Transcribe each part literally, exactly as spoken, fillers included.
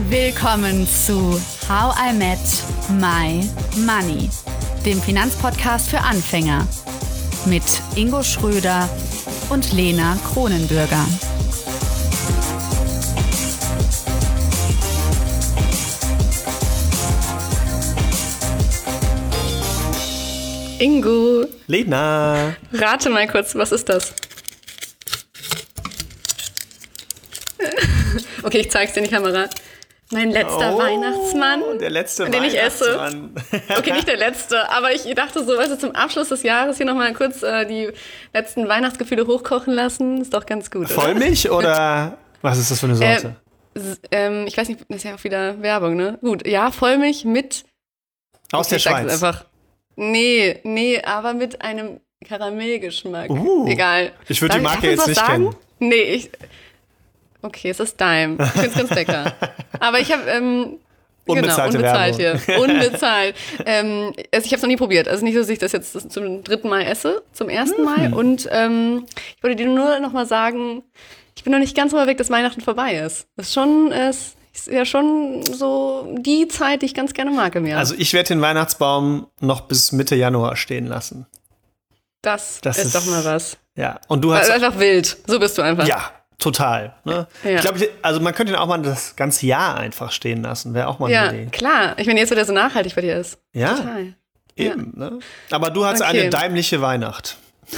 Willkommen zu How I Met My Money, dem Finanzpodcast für Anfänger mit Ingo Schröder und Lena Kronenbürger. Ingo. Lena. Rate mal kurz, was ist das? Okay, ich zeig's dir in die Kamera. Mein letzter oh, Weihnachtsmann, der letzte den ich esse. Weihnachtsmann. Okay, nicht der letzte, aber ich dachte so, weißt du, zum Abschluss des Jahres hier nochmal kurz äh, die letzten Weihnachtsgefühle hochkochen lassen. Ist doch ganz gut, oder? Vollmilch oder was ist das für eine Sorte? Äh, ähm, ich weiß nicht, das ist ja auch wieder Werbung, ne? Gut, ja, Vollmilch mit... Aus okay, der Schweiz? Einfach. Nee, nee, aber mit einem Karamellgeschmack. Uh, Egal. Ich würde die Marke ich, jetzt nicht sagen? kennen. Nee, ich... Okay, es ist Dime. Ich finde es ganz lecker. Aber ich habe... Ähm, Unbezahlte genau, unbezahlt Werbung. hier. Unbezahlt. ähm, also ich habe es noch nie probiert. Also nicht, dass ich das jetzt zum dritten Mal esse, zum ersten Mal. Mhm. Und ähm, ich wollte dir nur noch mal sagen, ich bin noch nicht ganz so weg, dass Weihnachten vorbei ist. Das ist schon... Es ist ja schon so die Zeit, die ich ganz gerne mag im Jahr. Also ich werde den Weihnachtsbaum noch bis Mitte Januar stehen lassen. Das, Das ist, ist doch mal was. Ja, und du hast... Also einfach wild. So bist du einfach. Ja, total. Ne? Ja. Ich glaube, also man könnte ihn auch mal das ganze Jahr einfach stehen lassen. Wäre auch mal Ja, eine Idee. klar. Ich meine, jetzt wird er so nachhaltig bei dir ist. Ja, Total. eben. Ne? Aber du hast Okay. eine daimliche Weihnacht.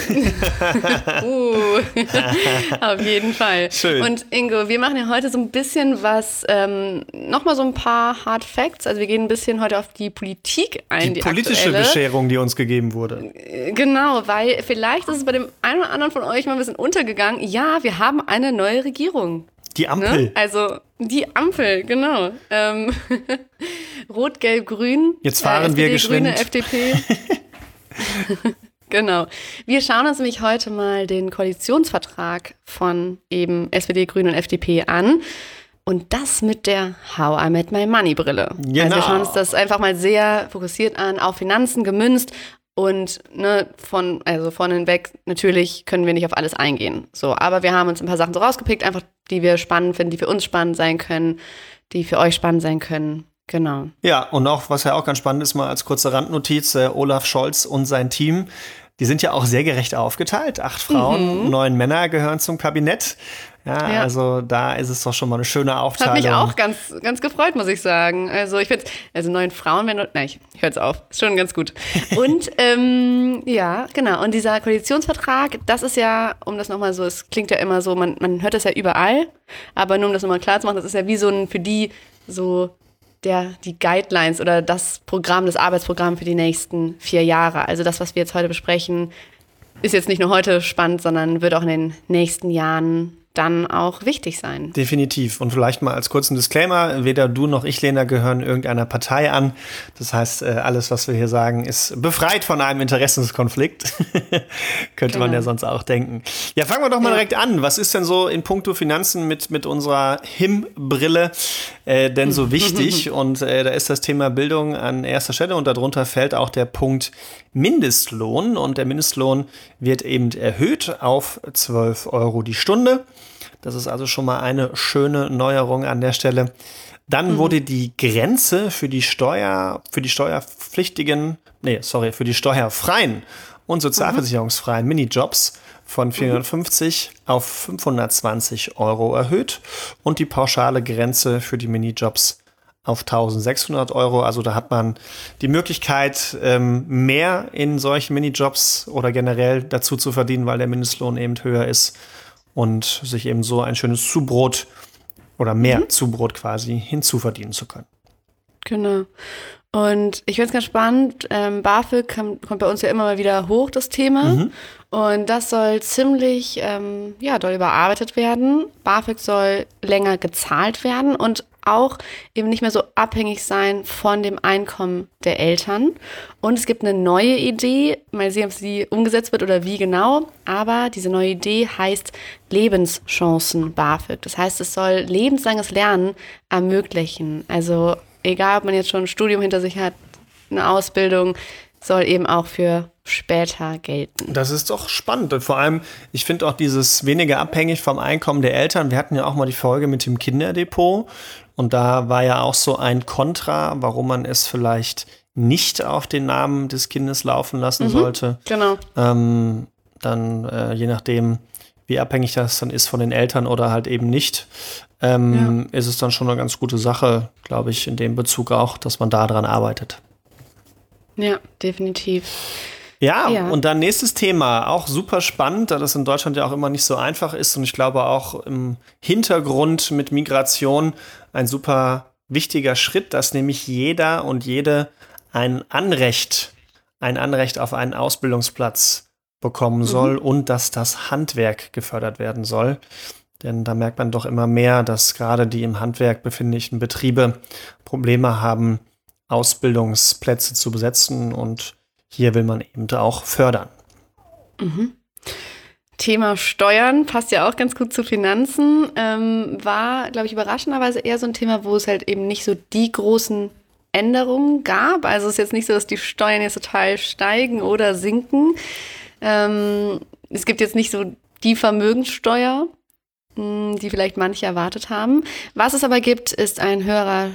Uh, auf jeden Fall. Schön. Und Ingo, wir machen ja heute so ein bisschen was, ähm, nochmal so ein paar Hard Facts. Also wir gehen ein bisschen heute auf die Politik ein, Die, die, politische aktuelle. Bescherung, die uns gegeben wurde. Genau, weil vielleicht ist es bei dem einen oder anderen von euch mal ein bisschen untergegangen. Ja, wir haben eine neue Regierung. Die Ampel. Ne? Also die Ampel, genau. Ähm, Rot, Gelb, Grün. Jetzt fahren äh, wir S P D, geschwind. Grüne, F D P. Genau. Wir schauen uns nämlich heute mal den Koalitionsvertrag von eben S P D, Grünen und F D P an. Und das mit der How I Met My Money Brille. Genau. Also wir schauen uns das einfach mal sehr fokussiert an, auf Finanzen gemünzt. Und ne, von, also von hinweg, natürlich können wir nicht auf alles eingehen. So, aber wir haben uns ein paar Sachen so rausgepickt, einfach die wir spannend finden, die für uns spannend sein können, die für euch spannend sein können. Genau. Ja, und auch, was ja auch ganz spannend ist, mal als kurze Randnotiz, äh, Olaf Scholz und sein Team, die sind ja auch sehr gerecht aufgeteilt. Acht Frauen, Mhm. neun Männer gehören zum Kabinett. Ja, Ja. also da ist es doch schon mal eine schöne Hat Aufteilung. mich auch ganz, ganz gefreut, muss ich sagen. Also ich finde, also neun Frauen wären, nein, ich höre jetzt auf, ist schon ganz gut. Und ähm, ja, genau. Und dieser Koalitionsvertrag, das ist ja, um das nochmal so, es klingt ja immer so, man, man hört das ja überall, aber nur um das nochmal klar zu machen, das ist ja wie so ein, für die so der, die Guidelines oder das Programm, das Arbeitsprogramm für die nächsten vier Jahre. Also das, was wir jetzt heute besprechen, ist jetzt nicht nur heute spannend, sondern wird auch in den nächsten Jahren dann auch wichtig sein. Definitiv. Und vielleicht mal als kurzen Disclaimer, weder du noch ich, Lena, gehören irgendeiner Partei an. Das heißt, alles, was wir hier sagen, ist befreit von einem Interessenskonflikt. Könnte Genau. man ja sonst auch denken. Ja, fangen wir doch mal Ja. direkt an. Was ist denn so in puncto Finanzen mit, mit unserer H I M-Brille äh, denn so wichtig? Und äh, da ist das Thema Bildung an erster Stelle und darunter fällt auch der Punkt Mindestlohn. Und der Mindestlohn wird eben erhöht auf zwölf Euro die Stunde. Das ist also schon mal eine schöne Neuerung an der Stelle. Dann mhm. wurde die Grenze für die Steuer, für die steuerpflichtigen, nee, sorry, für die steuerfreien und sozialversicherungsfreien mhm. Minijobs von vierhundertfünfzig mhm. auf fünfhundertzwanzig Euro erhöht und die pauschale Grenze für die Minijobs auf eintausendsechshundert Euro. Also da hat man die Möglichkeit, ähm, mehr in solchen Minijobs oder generell dazu zu verdienen, weil der Mindestlohn eben höher ist und sich eben so ein schönes Zubrot oder mehr mhm. Zubrot quasi hinzuverdienen zu können. Genau. Und ich finde es ganz spannend, ähm, BAföG kam, kommt bei uns ja immer mal wieder hoch, das Thema. Mhm. Und das soll ziemlich ähm, ja, doll überarbeitet werden. BAföG soll länger gezahlt werden und auch eben nicht mehr so abhängig sein von dem Einkommen der Eltern. Und es gibt eine neue Idee, mal sehen, ob sie umgesetzt wird oder wie genau, aber diese neue Idee heißt Lebenschancen BAföG. Das heißt, es soll lebenslanges Lernen ermöglichen. Also egal, ob man jetzt schon ein Studium hinter sich hat, eine Ausbildung, soll eben auch für später gelten. Das ist doch spannend. Und vor allem, ich finde auch dieses weniger abhängig vom Einkommen der Eltern. Wir hatten ja auch mal die Folge mit dem Kinderdepot. Und da war ja auch so ein Kontra, warum man es vielleicht nicht auf den Namen des Kindes laufen lassen Mhm, sollte. genau. Ähm, dann äh, je nachdem, wie abhängig das dann ist von den Eltern oder halt eben nicht, ähm, ja. ist es dann schon eine ganz gute Sache, glaube ich, in dem Bezug auch, dass man da dran arbeitet. Ja, definitiv. Ja, Ja, und dann nächstes Thema, auch super spannend, da das in Deutschland ja auch immer nicht so einfach ist und ich glaube auch im Hintergrund mit Migration ein super wichtiger Schritt, dass nämlich jeder und jede ein Anrecht, ein Anrecht auf einen Ausbildungsplatz bekommen soll, mhm. und dass das Handwerk gefördert werden soll. Denn da merkt man doch immer mehr, dass gerade die im Handwerk befindlichen Betriebe Probleme haben, Ausbildungsplätze zu besetzen, und hier will man eben auch fördern. Mhm. Thema Steuern passt ja auch ganz gut zu Finanzen. Ähm, war, glaube ich, überraschenderweise eher so ein Thema, wo es halt eben nicht so die großen Änderungen gab. Also es ist jetzt nicht so, dass die Steuern jetzt total steigen oder sinken. Ähm, es gibt jetzt nicht so die Vermögenssteuer, mh, die vielleicht manche erwartet haben. Was es aber gibt, ist ein höherer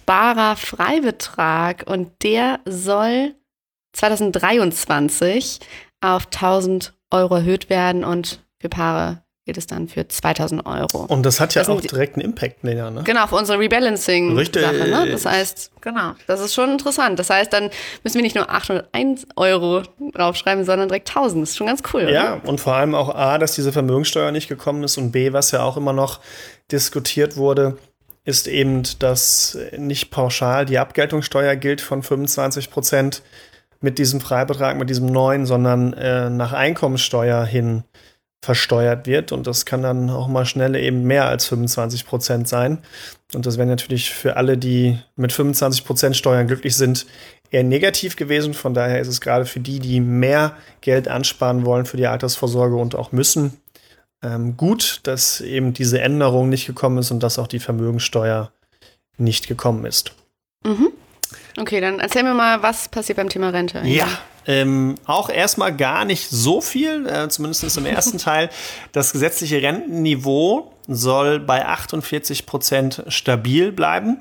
Sparerfreibetrag, und der soll zwanzig dreiundzwanzig auf tausend Euro erhöht werden, und für Paare geht es dann für zweitausend Euro. Und das hat ja das auch sind, direkt einen Impact, Lena, ne? Genau, auf unsere Rebalancing-Sache. Ne? Das heißt, genau, das ist schon interessant. Das heißt, dann müssen wir nicht nur achthunderteins Euro draufschreiben, sondern direkt tausend. Das ist schon ganz cool, Ja, oder? und vor allem auch A, dass diese Vermögenssteuer nicht gekommen ist, und B, was ja auch immer noch diskutiert wurde, ist eben, dass nicht pauschal die Abgeltungssteuer gilt von fünfundzwanzig Prozent mit diesem Freibetrag, mit diesem neuen, sondern äh, nach Einkommensteuer hin versteuert wird. Und das kann dann auch mal schnell eben mehr als fünfundzwanzig Prozent sein. Und das wäre natürlich für alle, die mit fünfundzwanzig Prozent Steuern glücklich sind, eher negativ gewesen. Von daher ist es gerade für die, die mehr Geld ansparen wollen für die Altersvorsorge und auch müssen, ähm, gut, dass eben diese Änderung nicht gekommen ist und dass auch die Vermögenssteuer nicht gekommen ist. Mhm. Okay, dann erzähl mir mal, was passiert beim Thema Rente. Ja, ähm, auch erstmal gar nicht so viel, äh, zumindest im ersten Teil. Das gesetzliche Rentenniveau soll bei achtundvierzig Prozent stabil bleiben.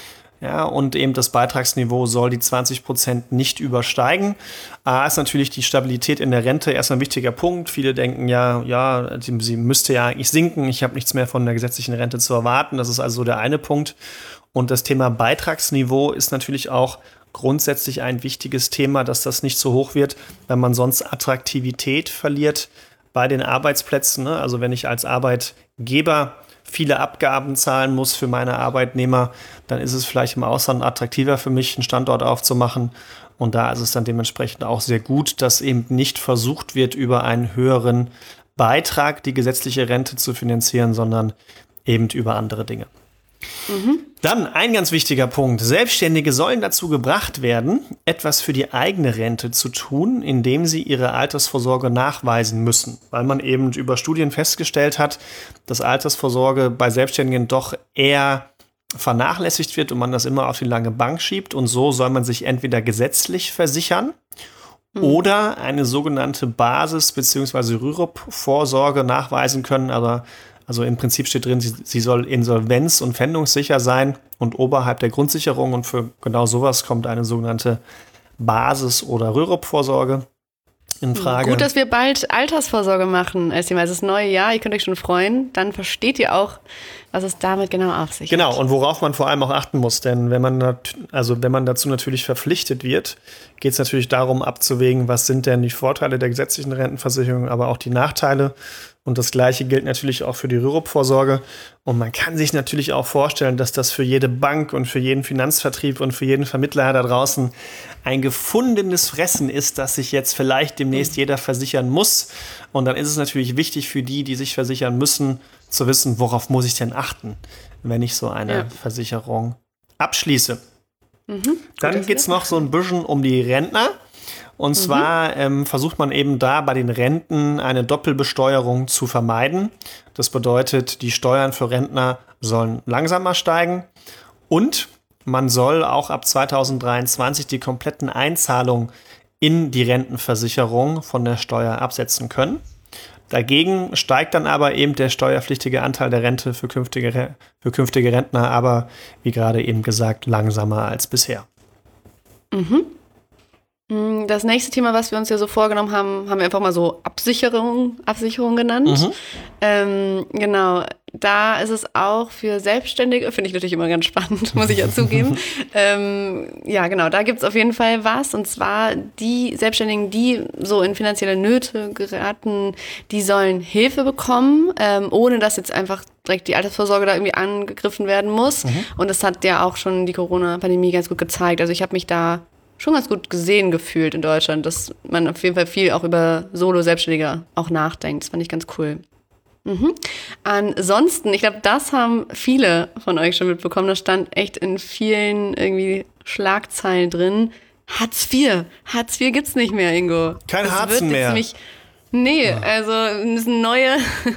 Ja, und eben das Beitragsniveau soll die zwanzig Prozent nicht übersteigen. A, ist natürlich die Stabilität in der Rente erstmal ein wichtiger Punkt. Viele denken ja, ja, sie, sie müsste ja eigentlich sinken. Ich habe nichts mehr von der gesetzlichen Rente zu erwarten. Das ist also so der eine Punkt. Und das Thema Beitragsniveau ist natürlich auch grundsätzlich ein wichtiges Thema, dass das nicht so hoch wird, wenn man sonst Attraktivität verliert bei den Arbeitsplätzen. Ne? Also wenn ich als Arbeitgeber viele Abgaben zahlen muss für meine Arbeitnehmer, dann ist es vielleicht im Ausland attraktiver für mich, einen Standort aufzumachen. Und da ist es dann dementsprechend auch sehr gut, dass eben nicht versucht wird, über einen höheren Beitrag die gesetzliche Rente zu finanzieren, sondern eben über andere Dinge. Mhm. Dann ein ganz wichtiger Punkt. Selbstständige sollen dazu gebracht werden, etwas für die eigene Rente zu tun, indem sie ihre Altersvorsorge nachweisen müssen. Weil man eben über Studien festgestellt hat, dass Altersvorsorge bei Selbstständigen doch eher vernachlässigt wird und man das immer auf die lange Bank schiebt. Und so soll man sich entweder gesetzlich versichern mhm. oder eine sogenannte Basis- bzw. Rürup-Vorsorge nachweisen können, aber Also im Prinzip steht drin, sie, sie soll insolvenz- und pfändungssicher sein und oberhalb der Grundsicherung. Und für genau sowas kommt eine sogenannte Basis- oder Rürup-Vorsorge in Frage. Gut, dass wir bald Altersvorsorge machen. Also das neue Jahr, ihr könnt euch schon freuen. Dann versteht ihr auch, was es damit genau auf sich genau, hat. Und worauf man vor allem auch achten muss. Denn wenn man, nat- also wenn man dazu natürlich verpflichtet wird, geht es natürlich darum abzuwägen, was sind denn die Vorteile der gesetzlichen Rentenversicherung, aber auch die Nachteile. Und das Gleiche gilt natürlich auch für die Rürup-Vorsorge. Und man kann sich natürlich auch vorstellen, dass das für jede Bank und für jeden Finanzvertrieb und für jeden Vermittler da draußen ein gefundenes Fressen ist, dass sich jetzt vielleicht demnächst jeder versichern muss. Und dann ist es natürlich wichtig für die, die sich versichern müssen, zu wissen, worauf muss ich denn achten, wenn ich so eine ja. Versicherung abschließe. Mhm, dann geht es noch so ein bisschen um die Rentner. Und zwar mhm. ähm, versucht man eben da bei den Renten eine Doppelbesteuerung zu vermeiden. Das bedeutet, die Steuern für Rentner sollen langsamer steigen und man soll auch ab zweitausenddreiundzwanzig die kompletten Einzahlungen in die Rentenversicherung von der Steuer absetzen können. Dagegen steigt dann aber eben der steuerpflichtige Anteil der Rente für künftige, für künftige Rentner, aber wie gerade eben gesagt, langsamer als bisher. Mhm. Das nächste Thema, was wir uns ja so vorgenommen haben, haben wir einfach mal so Absicherung, Absicherung genannt. Mhm. Ähm, genau, da ist es auch für Selbstständige, finde ich natürlich immer ganz spannend, muss ich ja zugeben. ähm, ja, genau, da gibt es auf jeden Fall was. Und zwar die Selbstständigen, die so in finanzielle Nöte geraten, die sollen Hilfe bekommen, ähm, ohne dass jetzt einfach direkt die Altersvorsorge da irgendwie angegriffen werden muss. Mhm. Und das hat ja auch schon die Corona-Pandemie ganz gut gezeigt. Also ich habe mich da schon ganz gut gesehen gefühlt in Deutschland, dass man auf jeden Fall viel auch über Solo-Selbstständige auch nachdenkt. Das fand ich ganz cool. Mhm. Ansonsten, ich glaube, das haben viele von euch schon mitbekommen. Das stand echt in vielen irgendwie Schlagzeilen drin. Hartz vier. Hartz vier gibt's nicht mehr, Ingo. Kein Harzen mehr. Nämlich, nee, ja. Also müssen neue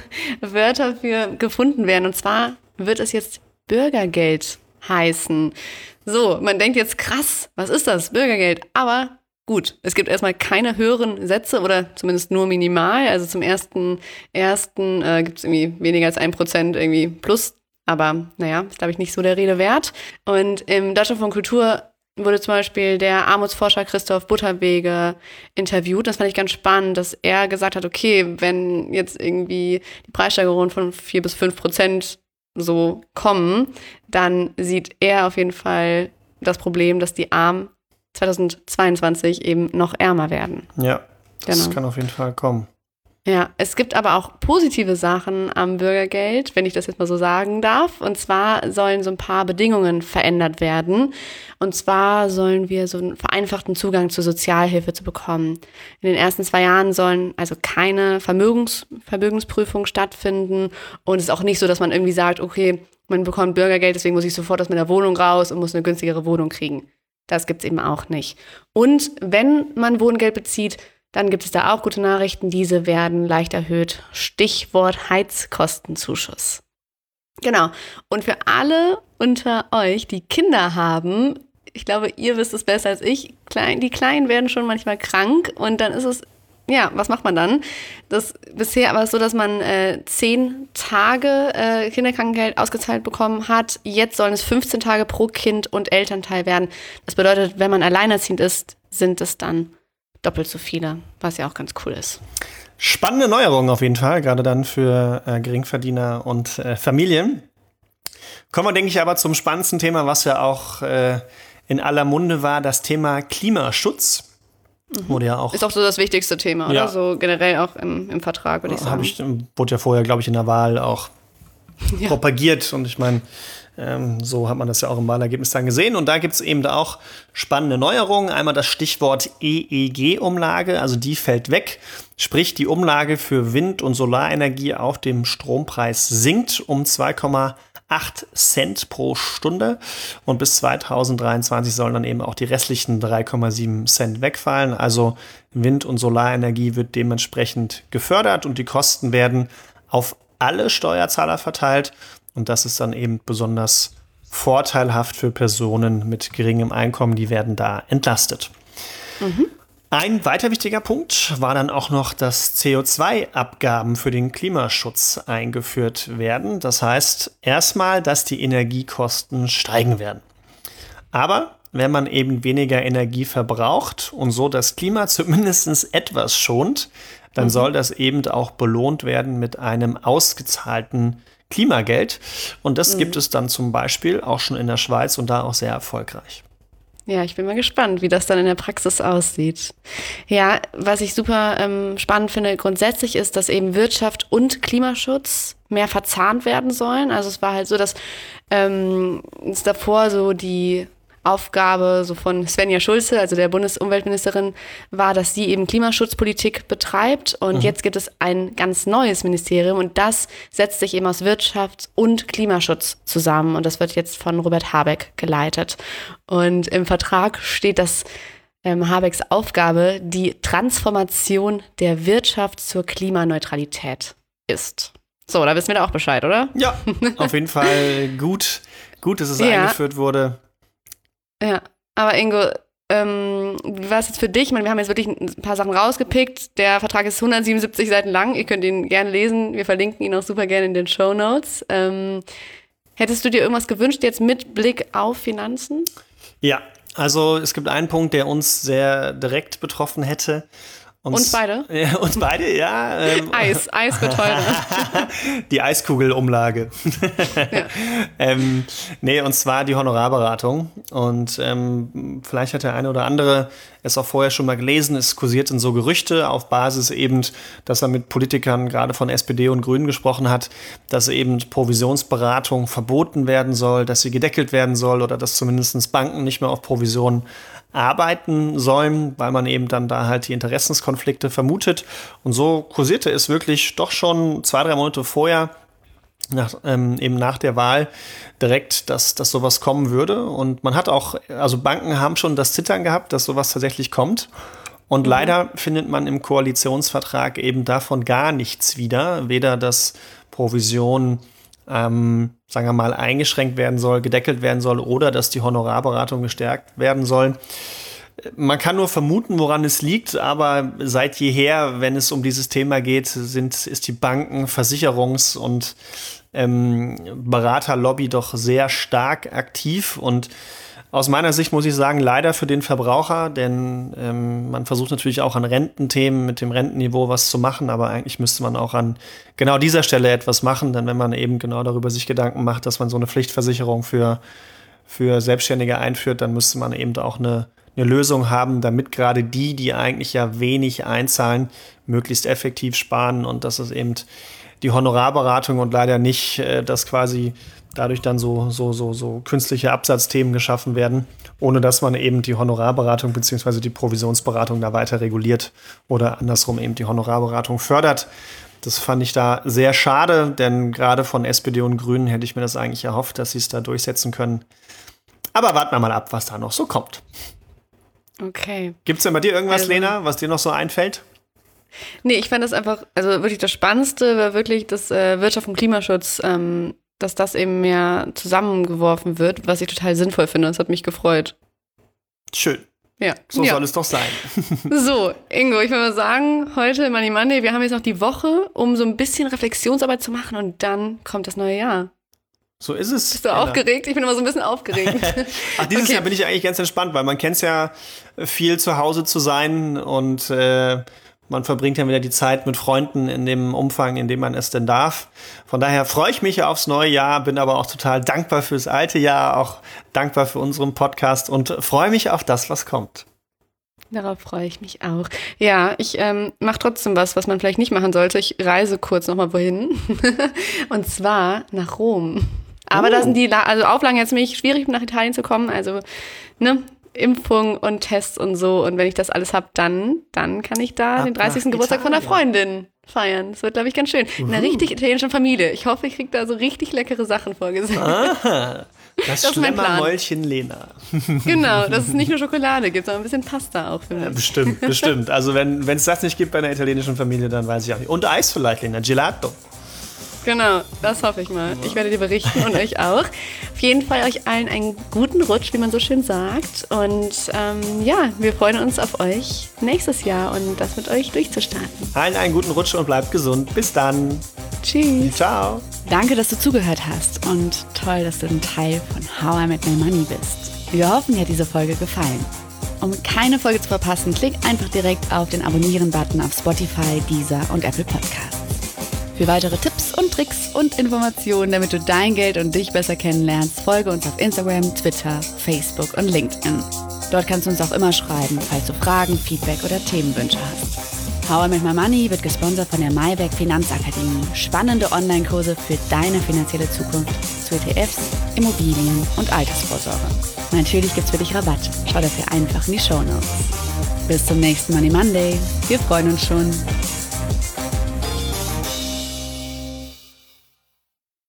Wörter für gefunden werden. Und zwar wird es jetzt Bürgergeld heißen. So, man denkt jetzt, krass, was ist das? Bürgergeld. Aber gut, es gibt erstmal keine höheren Sätze oder zumindest nur minimal. Also zum ersten, ersten äh, gibt es irgendwie weniger als ein Prozent irgendwie plus. Aber naja, ist glaube ich nicht so der Rede wert. Und im Deutschlandfunk Kultur wurde zum Beispiel der Armutsforscher Christoph Butterwege interviewt. Das fand ich ganz spannend, dass er gesagt hat, okay, wenn jetzt irgendwie die Preissteigerungen von vier bis fünf Prozent so kommen, dann sieht er auf jeden Fall das Problem, dass die Armen zweitausendzweiundzwanzig eben noch ärmer werden. Ja, das genau. kann auf jeden Fall kommen. Ja, es gibt aber auch positive Sachen am Bürgergeld, wenn ich das jetzt mal so sagen darf. Und zwar sollen so ein paar Bedingungen verändert werden. Und zwar sollen wir so einen vereinfachten Zugang zur Sozialhilfe zu bekommen. In den ersten zwei Jahren sollen also keine Vermögens, Vermögensprüfungen stattfinden. Und es ist auch nicht so, dass man irgendwie sagt, okay, man bekommt Bürgergeld, deswegen muss ich sofort aus meiner Wohnung raus und muss eine günstigere Wohnung kriegen. Das gibt's eben auch nicht. Und wenn man Wohngeld bezieht, dann gibt es da auch gute Nachrichten. Diese werden leicht erhöht. Stichwort Heizkostenzuschuss. Genau. Und für alle unter euch, die Kinder haben, ich glaube, ihr wisst es besser als ich, klein, die Kleinen werden schon manchmal krank und dann ist es, ja, was macht man dann? Das bisher aber so, dass man äh, zehn Tage äh, Kinderkrankengeld ausgezahlt bekommen hat. Jetzt sollen es fünfzehn Tage pro Kind und Elternteil werden. Das bedeutet, wenn man alleinerziehend ist, sind es dann doppelt so viele, was ja auch ganz cool ist. Spannende Neuerungen auf jeden Fall, gerade dann für äh, Geringverdiener und äh, Familien. Kommen wir, denke ich, aber zum spannendsten Thema, was ja auch äh, in aller Munde war, das Thema Klimaschutz. Mhm. Wurde ja auch, ist auch so das wichtigste Thema, ja. Oder? So generell auch im, im Vertrag, würde ich sagen. Ich, wurde ja vorher, glaube ich, in der Wahl auch ja. propagiert. Und ich meine, ähm, so hat man das ja auch im Wahlergebnis dann gesehen. Und da gibt es eben da auch spannende Neuerungen. Einmal das Stichwort E E G-Umlage, also die fällt weg. Sprich, die Umlage für Wind- und Solarenergie auf dem Strompreis sinkt um zwei Komma acht Cent pro Stunde. Und bis zweitausenddreiundzwanzig sollen dann eben auch die restlichen drei Komma sieben Cent wegfallen. Also Wind- und Solarenergie wird dementsprechend gefördert und die Kosten werden auf alle Steuerzahler verteilt. Und das ist dann eben besonders vorteilhaft für Personen mit geringem Einkommen. Die werden da entlastet. Mhm. Ein weiter wichtiger Punkt war dann auch noch, dass C O zwei Abgaben für den Klimaschutz eingeführt werden. Das heißt erstmal, dass die Energiekosten steigen werden. Aber wenn man eben weniger Energie verbraucht und so das Klima zumindest etwas schont, dann mhm. soll das eben auch belohnt werden mit einem ausgezahlten Klimageld. Und das mhm. gibt es dann zum Beispiel auch schon in der Schweiz und da auch sehr erfolgreich. Ja, ich bin mal gespannt, wie das dann in der Praxis aussieht. Ja, was ich super ähm, spannend finde grundsätzlich ist, dass eben Wirtschaft und Klimaschutz mehr verzahnt werden sollen. Also es war halt so, dass ähm, es davor so die Aufgabe so von Svenja Schulze, also der Bundesumweltministerin, war, dass sie eben Klimaschutzpolitik betreibt. Und mhm. jetzt gibt es ein ganz neues Ministerium und das setzt sich eben aus Wirtschaft und Klimaschutz zusammen. Und das wird jetzt von Robert Habeck geleitet. Und im Vertrag steht, dass ähm, Habecks Aufgabe die Transformation der Wirtschaft zur Klimaneutralität ist. So, da wissen wir da auch Bescheid, oder? Ja, auf jeden Fall gut, gut, dass es ja. eingeführt wurde. Ja, aber Ingo, ähm, wie war es jetzt für dich? Ich meine, wir haben jetzt wirklich ein paar Sachen rausgepickt. Der Vertrag ist hundertsiebenundsiebzig Seiten lang. Ihr könnt ihn gerne lesen. Wir verlinken ihn auch super gerne in den Shownotes. Ähm, hättest du dir irgendwas gewünscht jetzt mit Blick auf Finanzen? Ja, also es gibt einen Punkt, der uns sehr direkt betroffen hätte. Uns, uns beide? Ja, uns beide, ja. Ähm, Eis, Eis wird teurer. Die Eiskugelumlage. Ja. ähm, nee, und zwar die Honorarberatung. Und ähm, vielleicht hat der eine oder andere es auch vorher schon mal gelesen. Es kursierten so Gerüchte auf Basis eben, dass er mit Politikern gerade von S P D und Grünen gesprochen hat, dass eben Provisionsberatung verboten werden soll, dass sie gedeckelt werden soll oder dass zumindest Banken nicht mehr auf Provisionen arbeiten sollen, weil man eben dann da halt die Interessenskonflikte vermutet. Und so kursierte es wirklich doch schon zwei, drei Monate vorher, nach, ähm, eben nach der Wahl, direkt, dass, dass sowas kommen würde. Und man hat auch, also Banken haben schon das Zittern gehabt, dass sowas tatsächlich kommt. Und mhm. leider findet man im Koalitionsvertrag eben davon gar nichts wieder. Weder dass Provision Ähm, sagen wir mal, eingeschränkt werden soll, gedeckelt werden soll oder dass die Honorarberatung gestärkt werden soll. Man kann nur vermuten, woran es liegt, aber seit jeher, wenn es um dieses Thema geht, sind, ist die Banken-, Versicherungs- und ähm, Beraterlobby doch sehr stark aktiv und aus meiner Sicht muss ich sagen, leider für den Verbraucher, denn ähm, man versucht natürlich auch an Rententhemen mit dem Rentenniveau was zu machen, aber eigentlich müsste man auch an genau dieser Stelle etwas machen, denn wenn man eben genau darüber sich Gedanken macht, dass man so eine Pflichtversicherung für, für Selbstständige einführt, dann müsste man eben auch eine, eine Lösung haben, damit gerade die, die eigentlich ja wenig einzahlen, möglichst effektiv sparen und das ist eben die Honorarberatung und leider nicht, äh, dass quasi dadurch dann so, so, so, so künstliche Absatzthemen geschaffen werden, ohne dass man eben die Honorarberatung bzw. die Provisionsberatung da weiter reguliert oder andersrum eben die Honorarberatung fördert. Das fand ich da sehr schade, denn gerade von S P D und Grünen hätte ich mir das eigentlich erhofft, dass sie es da durchsetzen können. Aber warten wir mal ab, was da noch so kommt. Okay. Gibt es denn bei dir irgendwas, also, Lena, was dir noch so einfällt? Nee, ich fand das einfach, also wirklich das Spannendste war wirklich das äh, Wirtschaft und Klimaschutz, ähm, dass das eben mehr zusammengeworfen wird, was ich total sinnvoll finde. Das hat mich gefreut. Schön. Ja. So ja. soll es doch sein. So, Ingo, ich würde mal sagen, heute Money Monday, wir haben jetzt noch die Woche, um so ein bisschen Reflexionsarbeit zu machen und dann kommt das neue Jahr. So ist es. Bist du Anna. aufgeregt? Ich bin immer so ein bisschen aufgeregt. Ach, dieses okay. Jahr bin ich eigentlich ganz entspannt, weil man kennt es ja, viel zu Hause zu sein und äh, man verbringt ja wieder die Zeit mit Freunden in dem Umfang, in dem man es denn darf. Von daher freue ich mich aufs neue Jahr, bin aber auch total dankbar fürs alte Jahr, auch dankbar für unseren Podcast und freue mich auf das, was kommt. Darauf freue ich mich auch. Ja, ich ähm, mache trotzdem was, was man vielleicht nicht machen sollte. Ich reise kurz nochmal wohin. Und zwar nach Rom. Aber oh. da sind die La- also Auflagen jetzt nämlich schwierig, um nach Italien zu kommen. Also, ne? Impfung und Tests und so. Und wenn ich das alles habe, dann, dann kann ich da Ab den dreißigsten Geburtstag von einer Freundin feiern. Das wird, glaube ich, ganz schön. In einer richtig italienischen Familie. Ich hoffe, ich kriege da so richtig leckere Sachen vorgesehen. Aha, das, das Schlemmermäulchen Lena. Genau, dass es nicht nur Schokolade gibt, sondern ein bisschen Pasta auch für mich. Ja, bestimmt, bestimmt. Also wenn es das nicht gibt bei einer italienischen Familie, dann weiß ich auch nicht. Und Eis vielleicht, Lena. Gelato. Genau, das hoffe ich mal. Ich werde dir berichten und euch auch. Auf jeden Fall euch allen einen guten Rutsch, wie man so schön sagt. Und ähm, ja, wir freuen uns auf euch nächstes Jahr und das mit euch durchzustarten. Allen einen guten Rutsch und bleibt gesund. Bis dann. Tschüss. Ciao. Danke, dass du zugehört hast und toll, dass du ein Teil von How I Met My Money bist. Wir hoffen, dir hat diese Folge gefallen. Um keine Folge zu verpassen, klick einfach direkt auf den Abonnieren-Button auf Spotify, Deezer und Apple Podcasts. Für weitere Tipps und Tricks und Informationen, damit du dein Geld und dich besser kennenlernst, folge uns auf Instagram, Twitter, Facebook und LinkedIn. Dort kannst du uns auch immer schreiben, falls du Fragen, Feedback oder Themenwünsche hast. How I Met My Money wird gesponsert von der Maybank Finanzakademie. Spannende Online-Kurse für deine finanzielle Zukunft zu E T Fs, Immobilien und Altersvorsorge. Natürlich gibt's für dich Rabatt. Schau dafür einfach in die Shownotes. Bis zum nächsten Money Monday. Wir freuen uns schon.